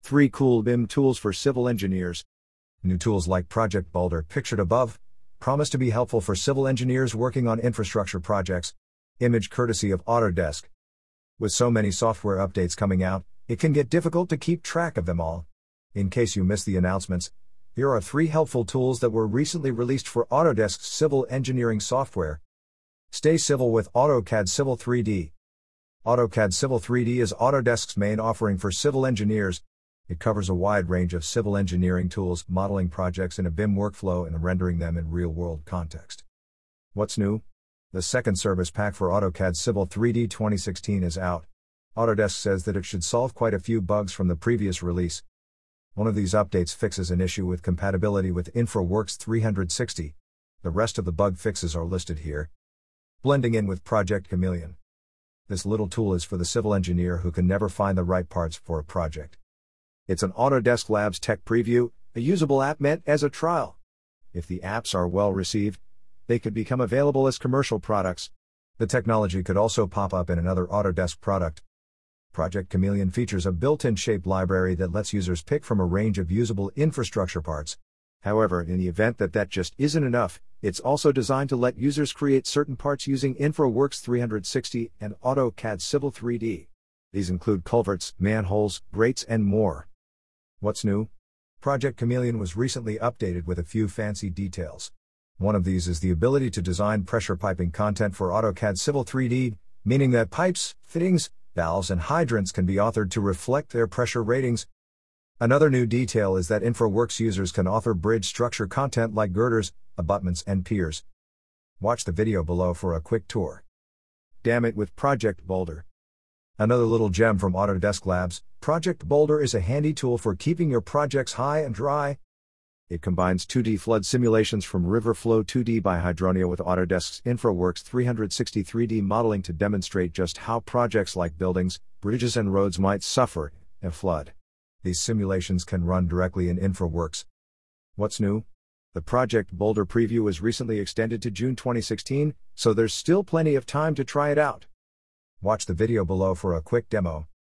3 cool BIM tools for civil engineers. New tools like Project Boulder, pictured above, promise to be helpful for civil engineers working on infrastructure projects. Image courtesy of Autodesk. With so many software updates coming out, it can get difficult to keep track of them all. In case you missed the announcements, here are 3 helpful tools that were recently released for Autodesk's civil engineering software. Stay civil with AutoCAD Civil 3D. AutoCAD Civil 3D is Autodesk's main offering for civil engineers. It covers a wide range of civil engineering tools, modeling projects in a BIM workflow and rendering them in real-world context. What's new? The second service pack for AutoCAD Civil 3D 2016 is out. Autodesk says that it should solve quite a few bugs from the previous release. One of these updates fixes an issue with compatibility with InfraWorks 360. The rest of the bug fixes are listed here. Blending in with Project Chameleon. This little tool is for the civil engineer who can never find the right parts for a project. It's an Autodesk Labs tech preview, a usable app meant as a trial. If the apps are well received, they could become available as commercial products. The technology could also pop up in another Autodesk product. Project Chameleon features a built-in shape library that lets users pick from a range of usable infrastructure parts. However, in the event that just isn't enough, it's also designed to let users create certain parts using InfraWorks 360 and AutoCAD Civil 3D. These include culverts, manholes, grates, and more. What's new? Project Chameleon was recently updated with a few fancy details. One of these is the ability to design pressure piping content for AutoCAD Civil 3D, meaning that pipes, fittings, valves, and hydrants can be authored to reflect their pressure ratings. Another new detail is that InfraWorks users can author bridge structure content like girders, abutments, and piers. Watch the video below for a quick tour. Damn it with Project Boulder. Another little gem from Autodesk Labs, Project Boulder is a handy tool for keeping your projects high and dry. It combines 2D flood simulations from Riverflow 2D by Hydronia with Autodesk's InfraWorks 360 3D modeling to demonstrate just how projects like buildings, bridges, and roads might suffer in a flood. These simulations can run directly in InfraWorks. What's new? The Project Boulder preview was recently extended to June 2016, so there's still plenty of time to try it out. Watch the video below for a quick demo.